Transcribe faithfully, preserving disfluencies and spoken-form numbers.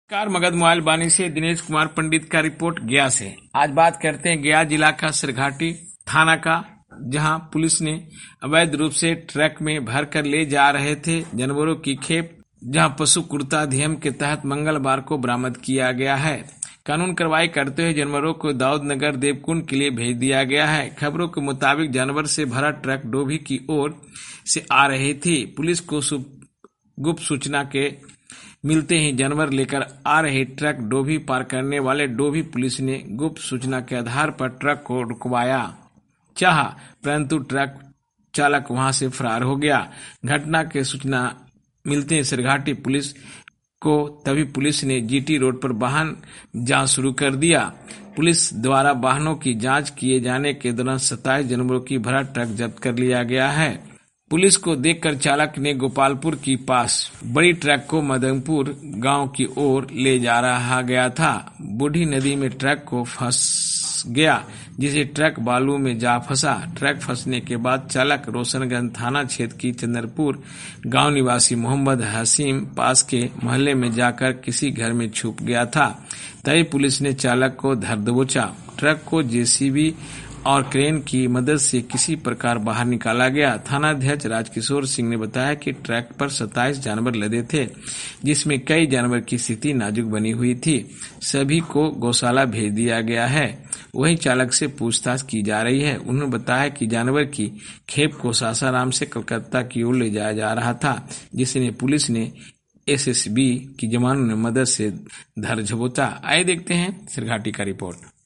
Car Magadh mobile बानी से दिनेश कुमार पंडित का रिपोर्ट गया से। आज बात करते हैं गया जिला का सिरघाटी थाना का, जहां पुलिस ने अवैध रूप से ट्रक में भरकर ले जा रहे थे जानवरों की खेप, जहां पशु क्रूरता अधिनियम के तहत मंगलवार को बरामद किया गया है। कानून कार्रवाई करते हुए जानवरों को दाऊद नगर देवकुंड के लिए भेज दिया गया है। खबरों के मुताबिक जानवर से भरा ट्रक डोभी की ओर से आ रही थी। पुलिस को गुप्त सूचना के मिलते ही जानवर लेकर आ रहे ट्रक डोभी पार करने वाले डोभी पुलिस ने गुप्त सूचना के आधार पर ट्रक को रुकवाया चाहा, परंतु ट्रक चालक वहां से फरार हो गया। घटना के सूचना मिलते ही सिरघाटी पुलिस को तभी पुलिस ने जीटी रोड पर वाहन जांच शुरू कर दिया। पुलिस द्वारा वाहनों की जांच किए जाने के दौरान सत्ताईस जानवरों की भरा ट्रक जब्त कर लिया गया है। पुलिस को देखकर चालक ने गोपालपुर की पास बड़ी ट्रक को मदनपुर गांव की ओर ले जा रहा गया था। बूढ़ी नदी में ट्रक को फंस गया, जिसे ट्रक बालू में जा फंसा। ट्रक फंसने के बाद चालक रोशनगंज थाना क्षेत्र की चंद्रपुर गांव निवासी मोहम्मद हसीम पास के मोहल्ले में जाकर किसी घर में छुप गया था। तभी पुलिस ने चालक को धर दबोचा। ट्रक को जेसीबी और क्रेन की मदद से किसी प्रकार बाहर निकाला गया। थानाध्यक्ष राजकिशोर सिंह ने बताया कि ट्रक पर सत्ताईस जानवर लदे थे, जिसमें कई जानवर की स्थिति नाजुक बनी हुई थी। सभी को गौशाला भेज दिया गया है। वहीं चालक से पूछताछ की जा रही है। उन्होंने बताया कि जानवर की खेप को सासाराम से कलकत्ता की ओर ले जाया जा रहा था, जिसने पुलिस ने एसएसबी की जवानों ने मदद से धर दबोचा। आइए देखते हैं सिरघाटी का रिपोर्ट।